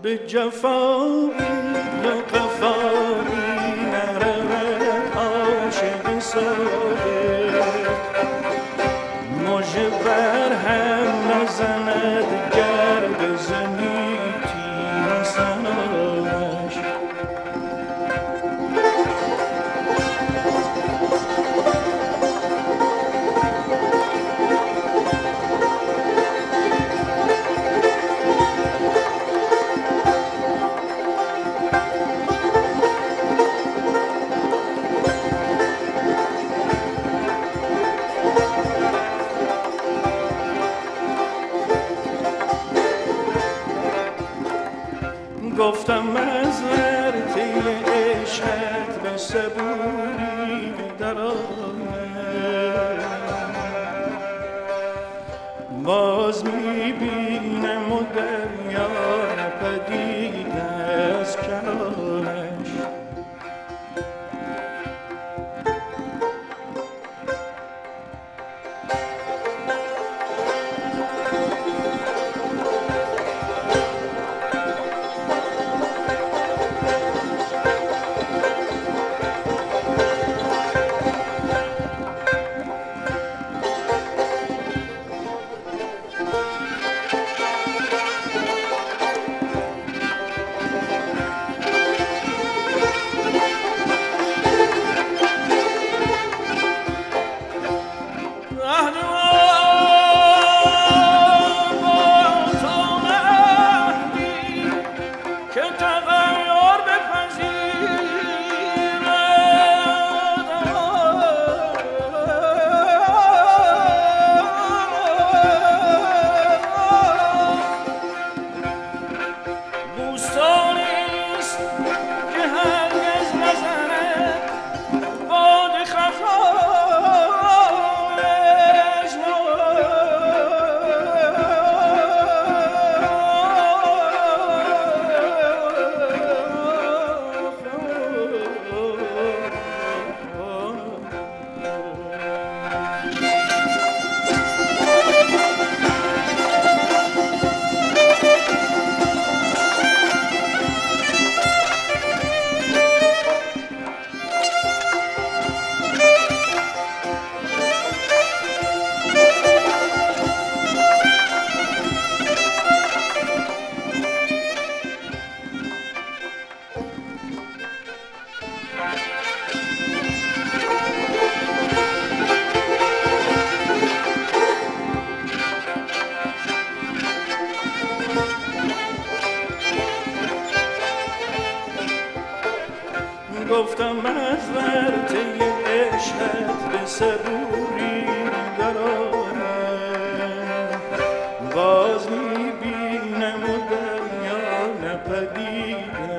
به جفایی و قفایی نرود عاشق صادق مژه بر هم نزند گر بزنی تیر سنانش گفتم از ورطه عشقت به صبوری در آمد باز میبینم و دریا نپدید از کنارش گفتم از ورطه عشقت به صبوری در آمد باز میبینم و دریا نپدید